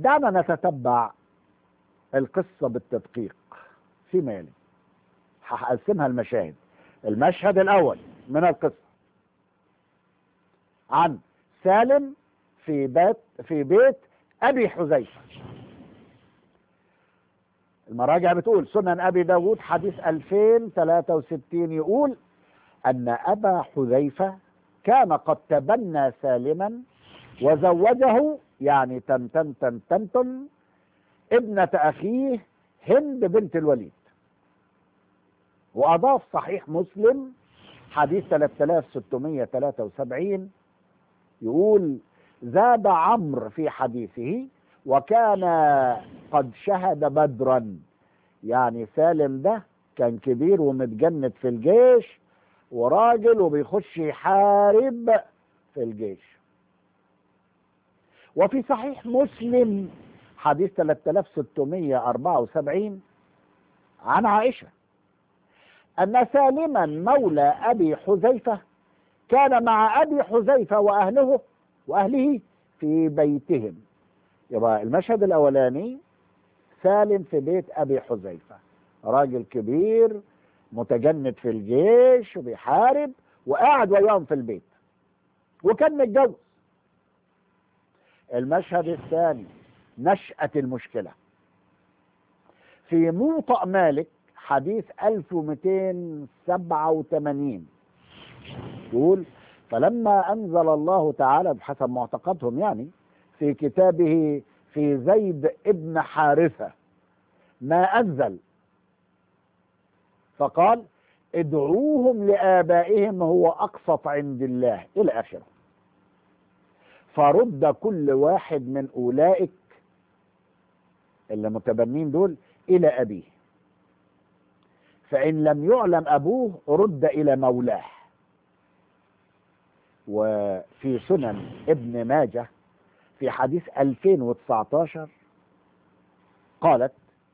دعنا نتتبع القصة بالتدقيق فيما يلي. هقسمها المشاهد. المشهد الأول من القصة عن سالم في بيت أبي حذيفة. المراجع بتقول سنن أبي داود حديث 2063 يقول أن أبا حذيفة كان قد تبنى سالما وزوجه، يعني تم ابنة أخيه هند بنت الوليد. وأضاف صحيح مسلم حديث 3673 يقول زاد عمرو في حديثه وكان قد شهد بدرا، يعني سالم ده كان كبير ومتجند في الجيش وراجل وبيخش يحارب في الجيش. وفي صحيح مسلم حديث 3674 عن عائشة أن سالما مولى أبي حذيفة كان مع أبي حذيفة وأهله في بيتهم. يبقى المشهد الأولاني سالم في بيت أبي حذيفة، راجل كبير متجند في الجيش وبيحارب وقاعد وياهم في البيت وكان متجوز. المشهد الثاني نشأة المشكلة في موطأ مالك حديث 1287 يقول فلما أنزل الله تعالى بحسب معتقدهم يعني في كتابه في زيد ابن حارثة ما أنزل فقال ادعوهم لآبائهم هو أقسط عند الله إلى آخره، فرد كل واحد من أولئك اللي متبنين دول إلى أبيه، فإن لم يعلم أبوه رد إلى مولاه. وفي سنن ابن ماجه في حديث 2019 قالت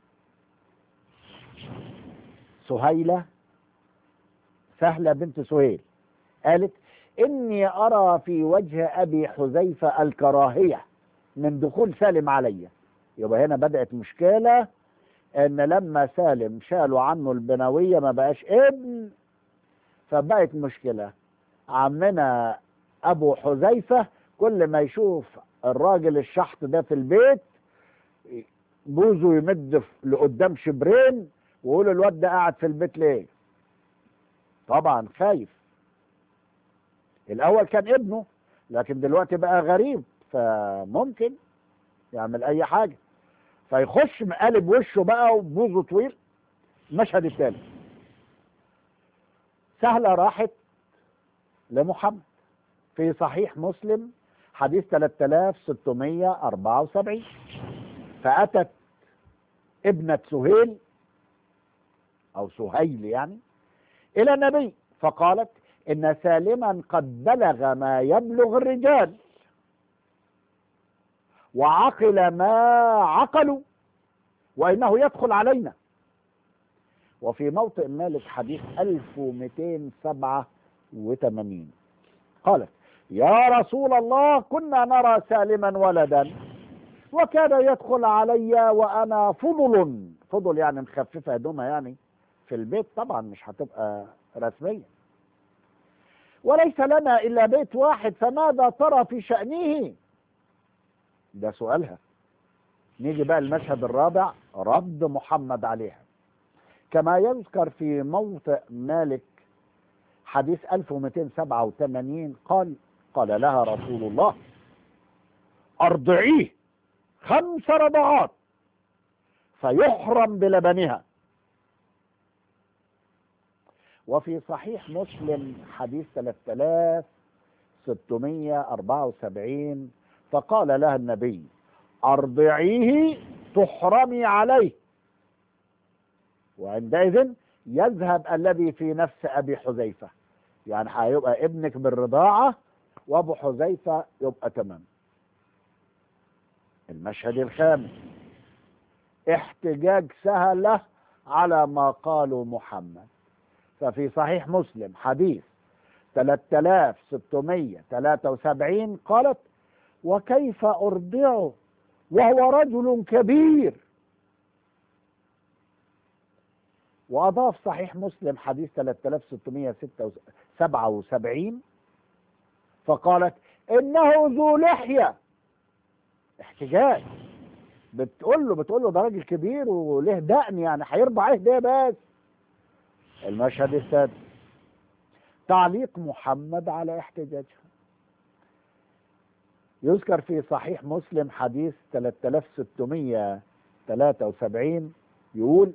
سهلة بنت سهيل قالت إني أرى في وجه أبي حذيفة الكراهية من دخول سالم علي. يبقى هنا بدأت مشكلة، إن لما سالم شالوا عنه البنوية ما بقاش ابن، فبقت مشكلة. عمنا أبو حذيفة كل ما يشوف الراجل الشحط ده في البيت بوزه يمد لقدام شبرين ويقول الواد ده قاعد في البيت ليه؟ طبعا خايف. الأول كان ابنه لكن دلوقتي بقى غريب، فممكن يعمل أي حاجة، فيخش مقلب وشه بقى وبوزه طويل. المشهد الثالث سهلة راحت لمحمد في صحيح مسلم حديث 3674 فأتت ابنة سهيل أو سهيل يعني إلى النبي فقالت إن سالما قد بلغ ما يبلغ الرجال وعقل ما عقلوا وإنه يدخل علينا. وفي موطئ مالك حديث 1287 قالت يا رسول الله كنا نرى سالما ولدا وكان يدخل علي وأنا فضل يعني مخففة هدومها يعني في البيت، طبعا مش هتبقى رسمية، وليس لنا إلا بيت واحد فماذا ترى في شأنه؟ ده سؤالها. نيجي بقى المشهد الرابع رد محمد عليها كما يذكر في موطئ مالك حديث 1287 قال لها رسول الله أرضعيه 5 رضعات فيحرم بلبنها. وفي صحيح مسلم حديث 3674 فقال لها النبي أرضعيه تحرمي عليه، وعندئذ يذهب الذي في نفس أبي حذيفة، يعني هيبقى ابنك بالرضاعة وأبو حذيفة يبقى تمام. المشهد الخامس احتجاج سهلة على ما قالوا محمد. ففي صحيح مسلم حديث 3673 قالت وكيف أرضعه وهو رجل كبير. وأضاف صحيح مسلم حديث 3677 فقالت إنه ذو لحية. احتجاج، بتقول له ده راجل كبير وله دقن، يعني هيرضع ايه ده بس. المشهد السادس، تعليق محمد على احتجاجها. يذكر في صحيح مسلم حديث 3673 يقول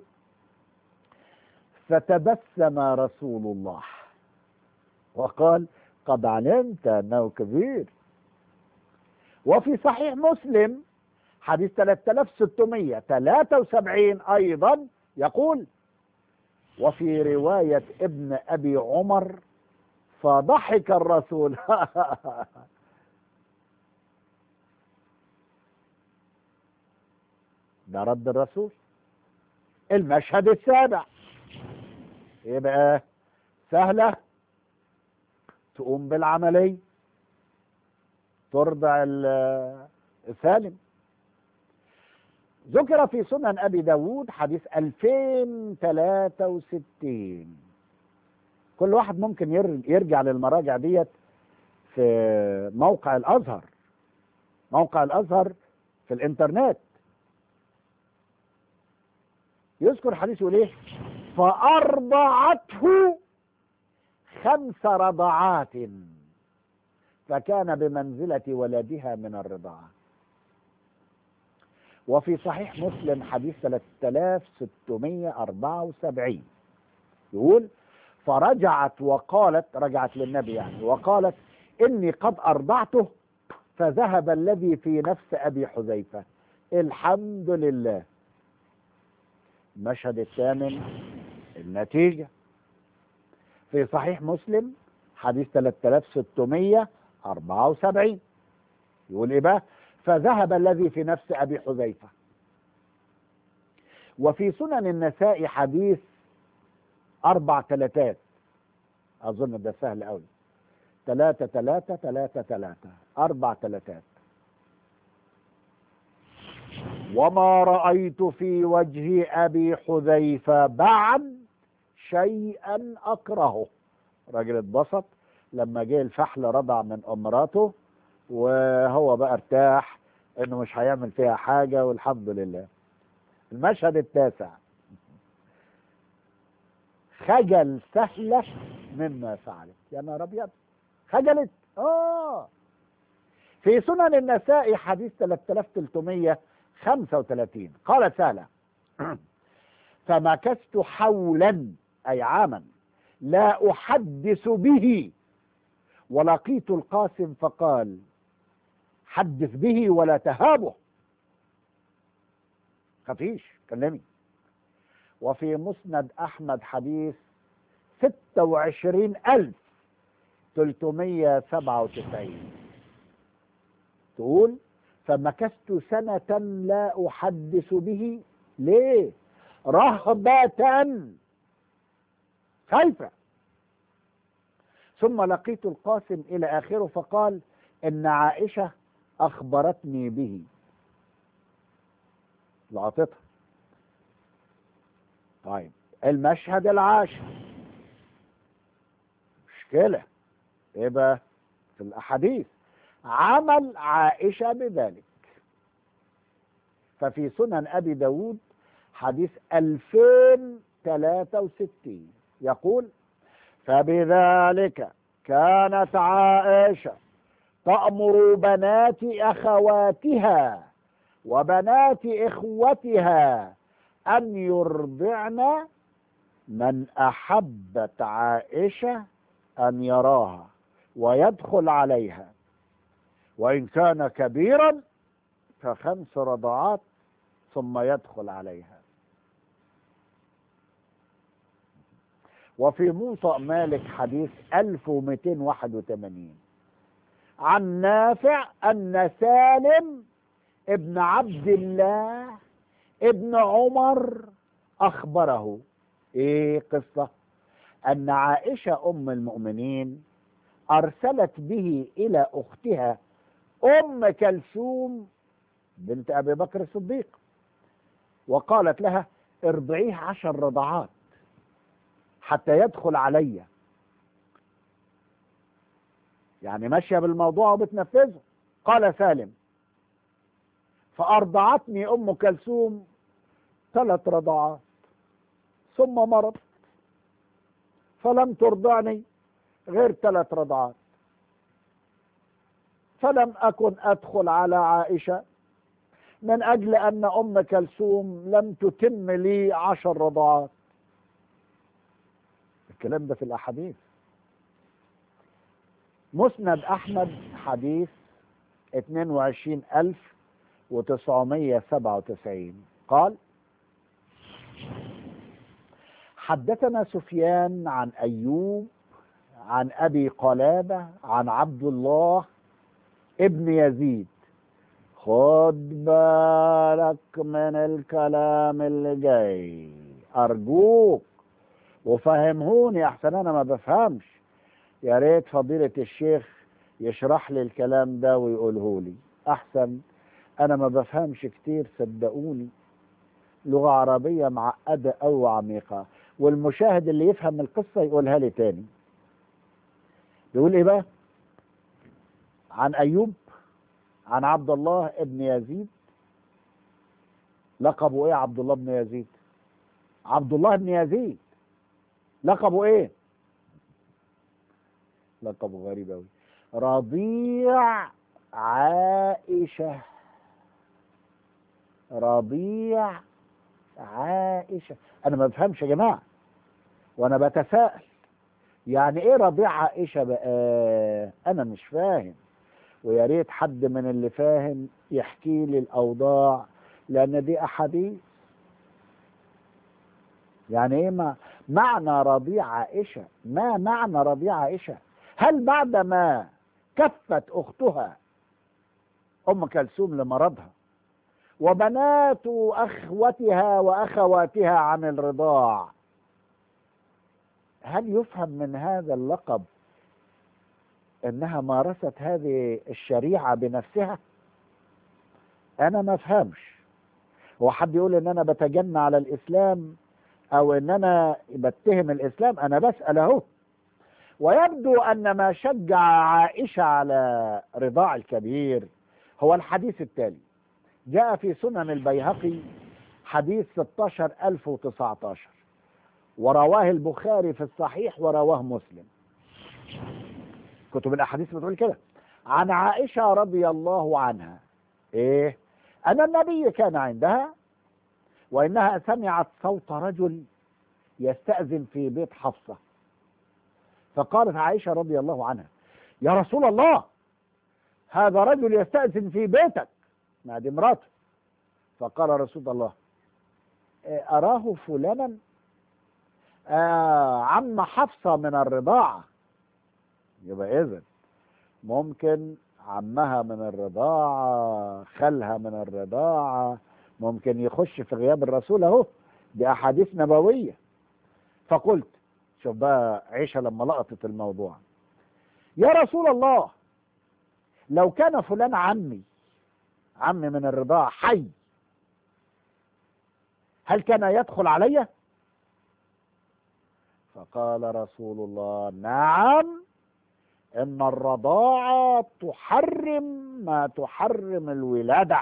فتبسم رسول الله وقال قد علمت أنه كبير. وفي صحيح مسلم حديث 3673 أيضا يقول وفي رواية ابن أبي عمر فضحك الرسول ده رد الرسول. المشهد السابع، ايه بقى؟ سهلة، تقوم بالعملية، ترضع السالم. ذكر في سنن أبي داود حديث 2063. كل واحد ممكن يرجع للمراجع ديت في موقع الأزهر، موقع الأزهر في الإنترنت. يذكر حديث يقول ايه فأرضعته 5 رضعات فكان بمنزلة ولدها من الرضاعة. وفي صحيح مسلم حديث 3674 يقول فرجعت وقالت، رجعت للنبي يعني، وقالت إني قد أرضعته فذهب الذي في نفس أبي حذيفة. الحمد لله. المشهد الثامن، النتيجة في صحيح مسلم حديث 3674 يقول ايه بقى فذهب الذي في نفس أبي حذيفة. وفي سنن النساء حديث 4 تلاتات، أظن ده سهل قوي، 3 3 3 3 4 تلاتات. وما رأيت في وجه أبي حذيفة بعد شيئا أكرهه. راجل اتبسط لما جه الفحل رضع من امراته، وهو بقى ارتاح انه مش هيعمل فيها حاجة والحمد لله. المشهد التاسع، خجل سهلة مما فعلت. يا نهار ابيض، خجلت. في سنن النساء حديث 3335 قالت سهلة فمكثت حولا أي عاما لا أحدث به ولقيت القاسم فقال حدث به ولا تهابه، خفيش كلمي. وفي مسند أحمد حديث 26397 تقول فمكثت سنة لا أحدث به. ليه؟ رهبة، خايفة. ثم لقيت القاسم إلى آخره فقال إن عائشة أخبرتني به، لقطتها. طيب المشهد العاشر، مشكلة إيه بقى في الأحاديث؟ عمل عائشة بذلك. ففي سنن أبي داود حديث 2063 يقول فبذلك كانت عائشة تأمر بنات أخواتها وبنات إخوتها أن يرضعن من أحبت عائشة أن يراها ويدخل عليها، وإن كان كبيرا ف5 رضعات ثم يدخل عليها. وفي موطأ مالك حديث 1281 عن نافع أن سالم ابن عبد الله ابن عمر أخبره. إيه قصة؟ أن عائشة أم المؤمنين أرسلت به إلى أختها أم كلثوم بنت أبي بكر الصديق، وقالت لها ارضعيه 10 رضعات حتى يدخل علي. يعني ماشية بالموضوع وبتنفذه. قال سالم: فأرضعتني أم كلثوم 3 رضعات ثم مرض فلم ترضعني غير 3 رضعات، فلم أكن أدخل على عائشة من أجل أن أم كلثوم لم تتم لي 10 رضعات. الكلام ده في الأحاديث. مسند أحمد حديث 22997 قال: حدثنا سفيان عن أيوب عن أبي قلابة عن عبد الله ابن يزيد. خد بالك من الكلام اللي جاي أرجوك، وفهمهوني أحسن أنا ما بفهمش. يا ريت فضيلة الشيخ يشرح لي الكلام ده ويقوله لي أحسن، أنا ما بفهمش كتير صدقوني. لغة عربية معقدة أو عميقة، والمشاهد اللي يفهم القصة يقولها لي تاني. بيقول إيه بقى؟ عن أيوب عن عبد الله ابن يزيد. لقبه إيه عبد الله بن يزيد؟ عبد الله بن يزيد لقبه إيه؟ لقبه غريب أوي، رضيع عائشة. رضيع عائشة. أنا ما بفهمش يا جماعة وأنا بتساءل، يعني إيه رضيع عائشة بقى؟ أنا مش فاهم، ويا ريت حد من اللي فاهم يحكي لي الأوضاع، لأن دي أحاديث. يعني إيه معنى رضيع عائشة؟ ما معنى رضيع عائشة؟ هل بعدما كفت أختها أم كلثوم لمرضها وبنات أخوتها وأخواتها عن الرضاع، هل يفهم من هذا اللقب أنها مارست هذه الشريعة بنفسها؟ أنا ما أفهمش. هو حد يقول أن أنا بتجنى على الإسلام أو أن أنا بتهم الإسلام؟ أنا بسأل أهو. ويبدو أن ما شجع عائشة على رضاع الكبير هو الحديث التالي، جاء في سنن البيهقي حديث 16019، ورواه البخاري في الصحيح ورواه مسلم. كتب الأحاديث بتقول كده عن عائشة رضي الله عنها إيه؟ أن النبي كان عندها وإنها سمعت صوت رجل يستأذن في بيت حفصة، فقالت عائشة رضي الله عنها: يا رسول الله، هذا رجل يستأذن في بيتك. ما دي مراته. فقال رسول الله: أراه فلانا عم حفصة من الرضاعة. يبقى إذن ممكن عمها من الرضاعة، خالها من الرضاعة، ممكن يخش في غياب الرسول اهو، دي أحاديث نبوية. فقلت، شوف بقى عيشة لما لقطت الموضوع: يا رسول الله، لو كان فلان عمي من الرضاعة حي، هل كان يدخل علي؟ فقال رسول الله: نعم، إن الرضاعة تحرم ما تحرم الولادة،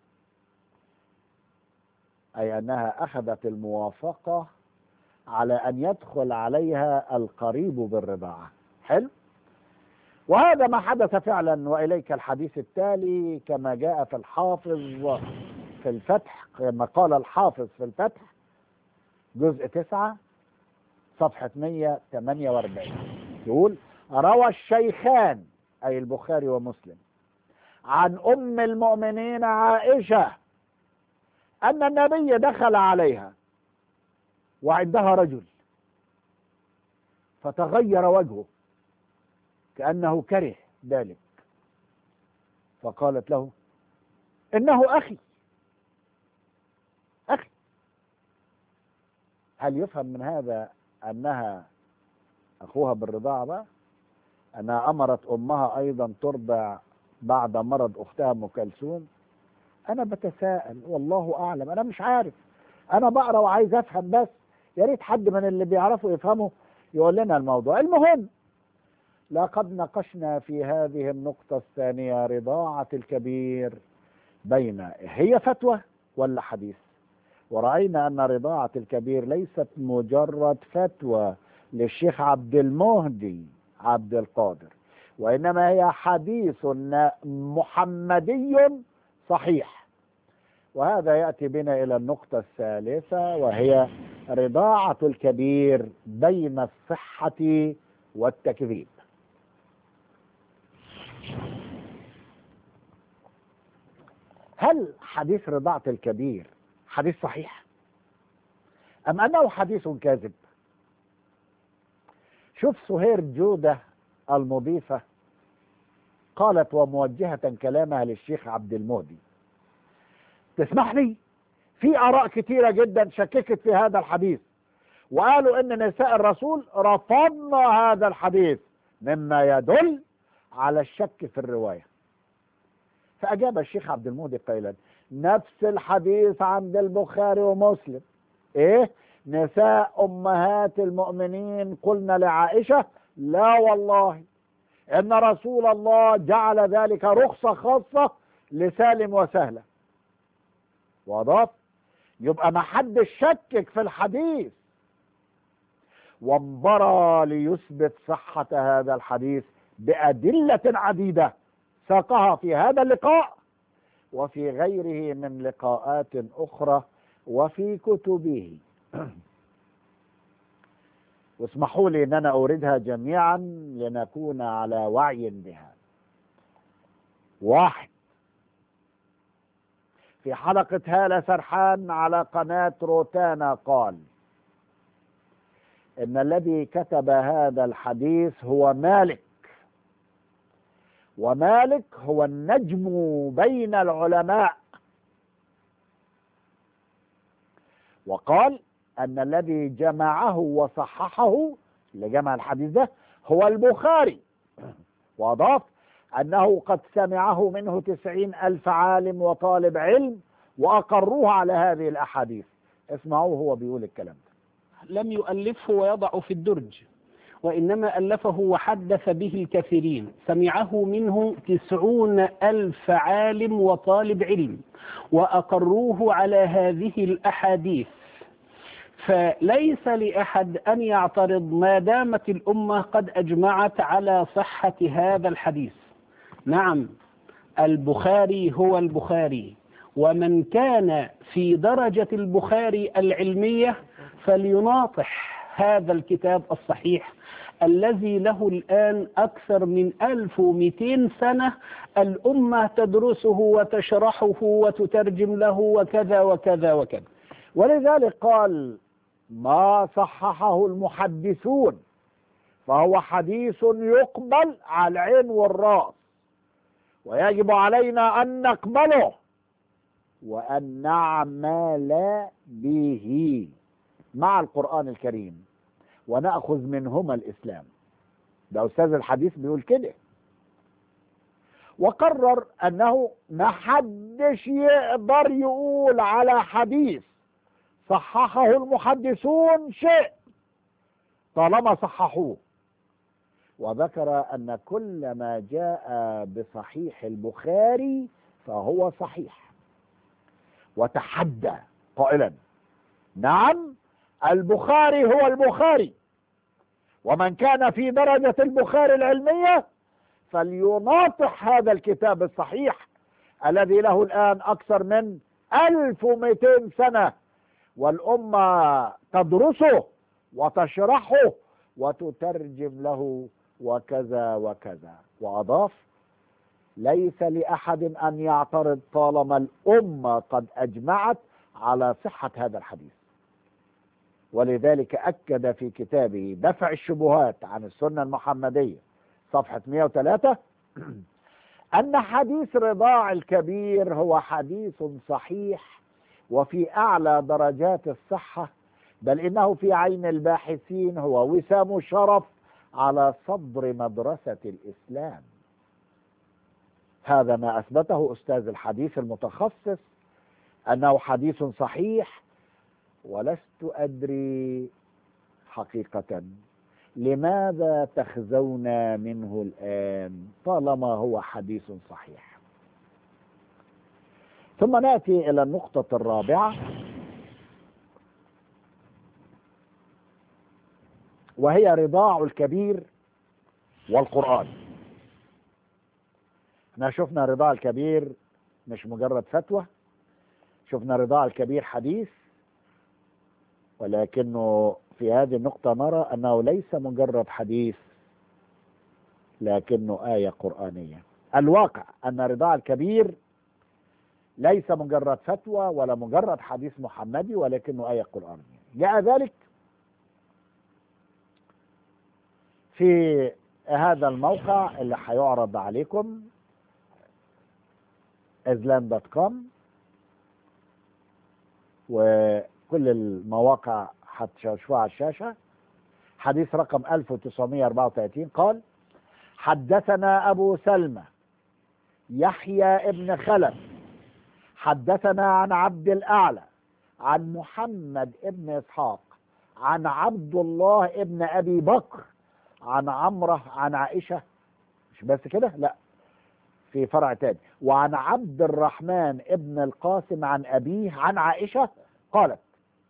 أي أنها أخذت الموافقة على أن يدخل عليها القريب بالرضاعة. حلو. وهذا ما حدث فعلا، وإليك الحديث التالي كما جاء في الحافظ في الفتح، كما قال الحافظ في الفتح جزء 9 صفحة 148، يقول: روى الشيخان أي البخاري ومسلم عن أم المؤمنين عائشة أن النبي دخل عليها وعندها رجل، فتغير وجهه كأنه كره ذلك، فقالت له: إنه أخي. هل يفهم من هذا أنها أخوها بالرضاعة بقى؟ أنها أمرت أمها أيضا ترضع بعد مرض أختها أم كلثوم؟ أنا بتساءل والله أعلم، أنا مش عارف، أنا بقرأ وعايز أفهم بس. يا ريت حد من اللي بيعرفوا يفهموا يقول لنا الموضوع. المهم، لقد ناقشنا في هذه النقطة الثانية رضاعة الكبير بين هي فتوى ولا حديث، ورأينا أن رضاعة الكبير ليست مجرد فتوى للشيخ عبد المهدي عبد القادر، وإنما هي حديث محمدي صحيح. وهذا يأتي بنا إلى النقطة الثالثة، وهي رضاعة الكبير بين الصحة والتكذيب. هل حديث رضاعة الكبير حديث صحيح أم أنه حديث كاذب؟ شوف سهير جودة المضيفة قالت وموجهة كلامها للشيخ عبد المهدي: تسمح لي، في آراء كثيرة جدا شككت في هذا الحديث، وقالوا إن نساء الرسول رفضنا هذا الحديث، مما يدل على الشك في الرواية. فأجاب الشيخ عبد المهدي قائلا: نفس الحديث عند البخاري ومسلم. إيه؟ نساء أمهات المؤمنين قلنا لعائشة: لا والله، إن رسول الله جعل ذلك رخصة خاصة لسالم وسهلة. وأضاف: يبقى ما حدش شكك في الحديث، وانبرى ليثبت صحة هذا الحديث بأدلة عديدة ساقها في هذا اللقاء وفي غيره من لقاءات أخرى وفي كتبه. واسمحوا لي أن أنا أوردها جميعا لنكون على وعي بها. 1. في حلقة هالة سرحان على قناة روتانا قال إن الذي كتب هذا الحديث هو مالك، ومالك هو النجم بين العلماء. وقال أن الذي جمعه وصححه، اللي جمع الحديث ده، هو البخاري. وأضاف أنه قد سمعه منه 90,000 عالم وطالب علم وأقروه على هذه الأحاديث. اسمعوه هو بيقول الكلام ده. لم يؤلفه ويضع في الدرج، وإنما ألفه وحدث به الكثيرين، سمعه منه 90,000 عالم وطالب علم وأقروه على هذه الأحاديث. فليس لأحد أن يعترض ما دامت الأمة قد أجمعت على صحة هذا الحديث. نعم، البخاري هو البخاري، ومن كان في درجة البخاري العلمية فليناطح هذا الكتاب الصحيح الذي له الآن أكثر من 1200 سنة الأمة تدرسه وتشرحه وتترجم له وكذا وكذا وكذا. ولذلك قال: ما صححه المحدثون فهو حديث يقبل على العين والرأس، ويجب علينا أن نقبله وأن نعمل به مع القرآن الكريم ونأخذ منهما الإسلام. ده أستاذ الحديث بيقول كده، وقرر أنه محدش يقدر يقول على حديث صححه المحدثون شيء طالما صححوه. وذكر أن كل ما جاء بصحيح البخاري فهو صحيح، وتحدى قائلا: نعم، البخاري هو البخاري، ومن كان في درجة البخاري العلمية فليناطح هذا الكتاب الصحيح الذي له الآن أكثر من 1200 سنة، والأمة تدرسه وتشرحه وتترجم له وكذا وكذا. وأضاف: ليس لأحد أن يعترض طالما الأمة قد أجمعت على صحة هذا الحديث. ولذلك أكد في كتابه دفع الشبهات عن السنة المحمدية صفحة 103 أن حديث رضاع الكبير هو حديث صحيح وفي أعلى درجات الصحة، بل إنه في عين الباحثين هو وسام شرف على صدر مدرسة الإسلام. هذا ما أثبته أستاذ الحديث المتخصص أنه حديث صحيح، ولست أدري حقيقة لماذا تخزون منه الآن طالما هو حديث صحيح. ثم نأتي إلى النقطة الرابعة، وهي رضاع الكبير والقرآن. احنا شفنا رضاع الكبير مش مجرد فتوى، شفنا رضاع الكبير حديث، ولكنه في هذه النقطة نرى أنه ليس مجرد حديث لكنه آية قرآنية. الواقع أن رضاع الكبير ليس مجرد فتوى ولا مجرد حديث محمدي، ولكنه آية قرآنية. جاء ذلك في هذا الموقع اللي هيعرض عليكم islam.com، وكل المواقع هتشوفوها على الشاشة. حديث رقم 1934 قال: حدثنا أبو سلمة يحيى ابن خلف حدثنا عن عبد الأعلى عن محمد ابن إسحاق عن عبد الله ابن أبي بكر عن عمرة عن عائشة. مش بس كده، لا، في فرع تاني: وعن عبد الرحمن ابن القاسم عن أبيه عن عائشة قالت: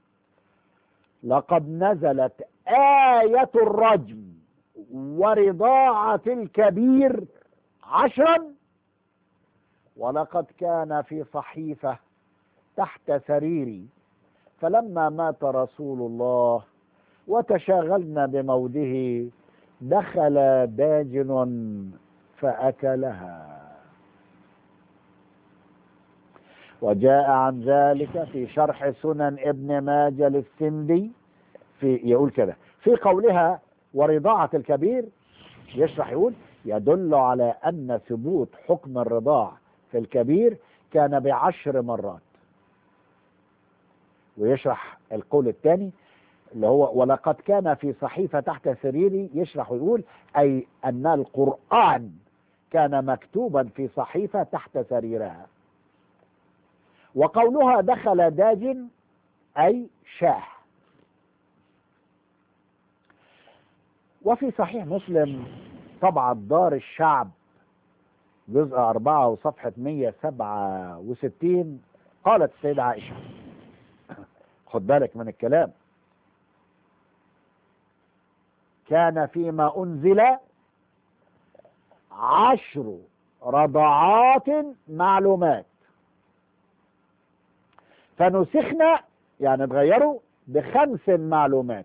لقد نزلت آية الرجم ورضاعة الكبير 10، ولقد كان في صحيفة تحت سريري، فلما مات رسول الله وتشاغلنا بموته دخل داجن فأكلها. وجاء عن ذلك في شرح سنن ابن ماجه للسندي يقول كده في قولها ورضاعة الكبير، يشرح يقول: يدل على أن ثبوت حكم الرضاع في الكبير كان ب10 مرات. ويشرح القول الثاني اللي هو ولقد كان في صحيفة تحت سريري، يشرح ويقول أي أن القرآن كان مكتوبا في صحيفة تحت سريرها. وقولها دخل داجن أي شاه. وفي صحيح مسلم طبعة دار الشعب جزء 4 وصفحة 167 قالت السيدة عائشة، خد بالك من الكلام: كان فيما أنزل 10 رضعات معلومات، فنسخنا يعني اتغيروا ب5 معلومات،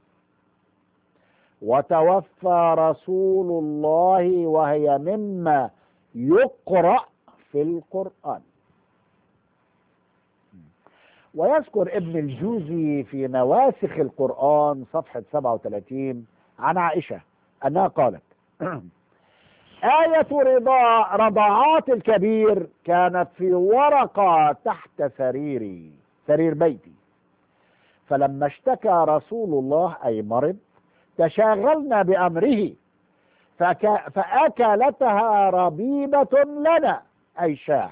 وتوفى رسول الله وهي مما يقرأ في القرآن. ويذكر ابن الجوزي في نواسخ القرآن صفحة 37 عن عائشة أنها قالت: آية رضاعات الكبير كانت في ورقة تحت سرير بيتي، فلما اشتكى رسول الله أي مرض تشاغلنا بأمره فأكلتها ربيبة لنا أي شاه.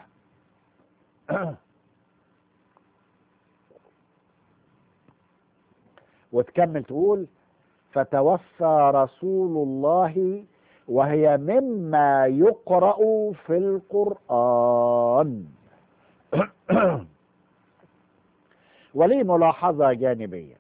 وتكمل تقول: فتوفى رسول الله وهي مما يقرأ في القرآن. ولي ملاحظة جانبية: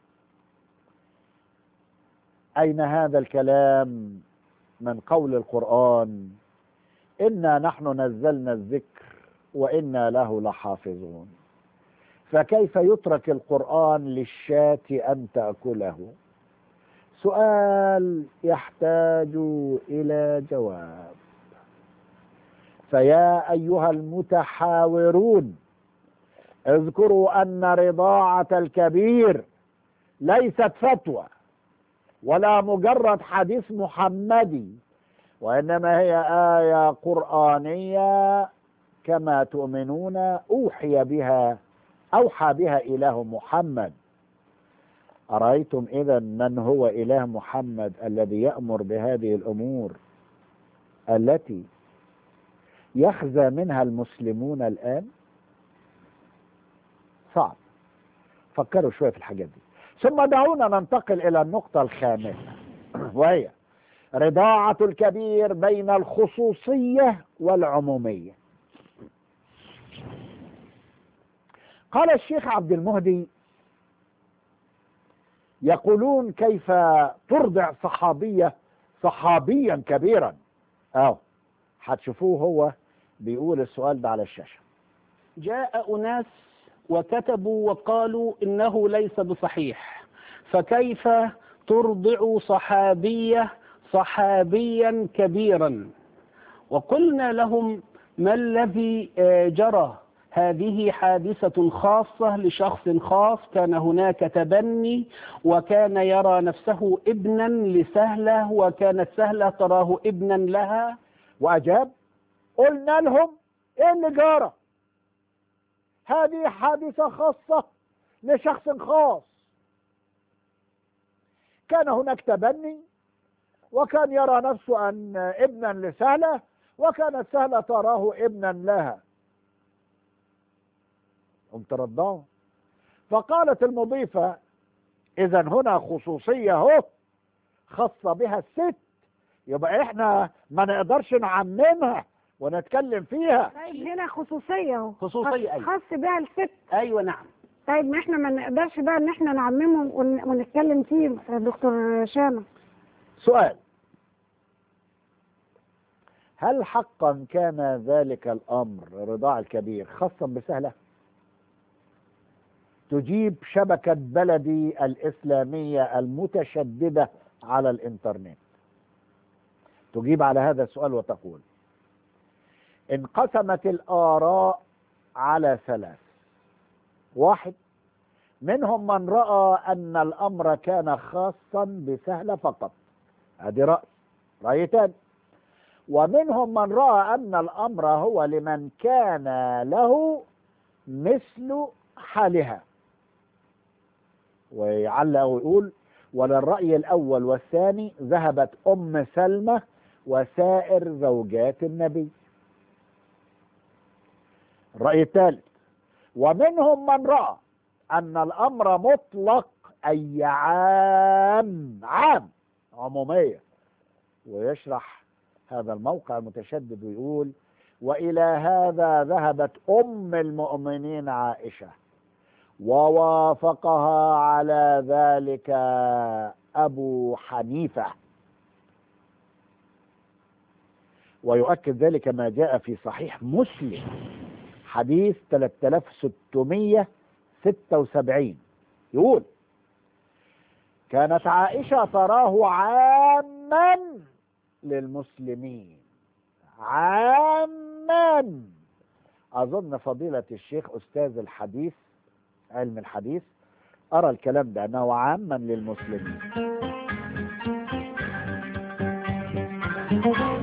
أين هذا الكلام من قول القرآن إنا نحن نزلنا الذكر وإنا له لحافظون؟ فكيف يترك القرآن للشاة أن تأكله؟ سؤال يحتاج إلى جواب. فيا أيها المتحاورون، اذكروا أن رضاعة الكبير ليست فتوى ولا مجرد حديث محمدي، وإنما هي آية قرآنية كما تؤمنون أوحى بها إله محمد. أرأيتم إذا من هو إله محمد الذي يأمر بهذه الأمور التي يخزى منها المسلمون الآن؟ صعب. فكروا شوية في الحاجات دي. ثم دعونا ننتقل إلى النقطة الخامسة، وهي رضاعة الكبير بين الخصوصية والعمومية. قال الشيخ عبد المهدي: يقولون كيف ترضع صحابيا كبيرا. هتشوفوه هو بيقول السؤال ده على الشاشة. جاء أناس وكتبوا وقالوا إنه ليس بصحيح، فكيف ترضع صحابيا كبيرا؟ وقلنا لهم: ما الذي جرى؟ هذه حادثة خاصة لشخص خاص، كان هناك تبني، وكان يرى نفسه ابنا لسهلة، وكانت سهلة تراه ابنا لها. وأجاب: قلنا لهم إيه اللي جرى؟ هذه حادثة خاصة لشخص خاص، كان هناك تبني، وكان يرى نفسه أن ابنا لسهلة، وكانت سهلة تراه ابنا لها. قمت رداه. فقالت المضيفة: إذا هنا خصوصية اهو خاصة بها الست، يبقى احنا ما نقدرش نعممها ونتكلم فيها. طيب هنا خصوصية اهو، خصوصية أيوة. خاص بها الست. أيوة نعم. طيب ما احنا ما نقدرش بقى ان احنا نعممه ونتكلم فيه يا دكتور شامة. سؤال: هل حقا كان ذلك الأمر رضاع الكبير خاصا بسهلة؟ تجيب شبكة بلدي الإسلامية المتشددة على الإنترنت، تجيب على هذا السؤال وتقول: انقسمت الآراء على ثلاث. واحد، منهم من رأى أن الأمر كان خاصا بسهلة فقط، هذه رأي تاني. ومنهم من رأى أن الأمر هو لمن كان له مثل حالها. ويعلق ويقول: وللرأي الأول والثاني ذهبت أم سلمة وسائر زوجات النبي. الرأي الثالث: ومنهم من رأى أن الأمر مطلق، أي عام عمومية. ويشرح هذا الموقع المتشدد ويقول: وإلى هذا ذهبت أم المؤمنين عائشة، ووافقها على ذلك أبو حنيفة. ويؤكد ذلك ما جاء في صحيح مسلم حديث 3676، يقول: كانت عائشة تراه عاما للمسلمين، عاما. أظن فضيلة الشيخ أستاذ الحديث، علم الحديث، أرى الكلام ده أنه عاما للمسلمين.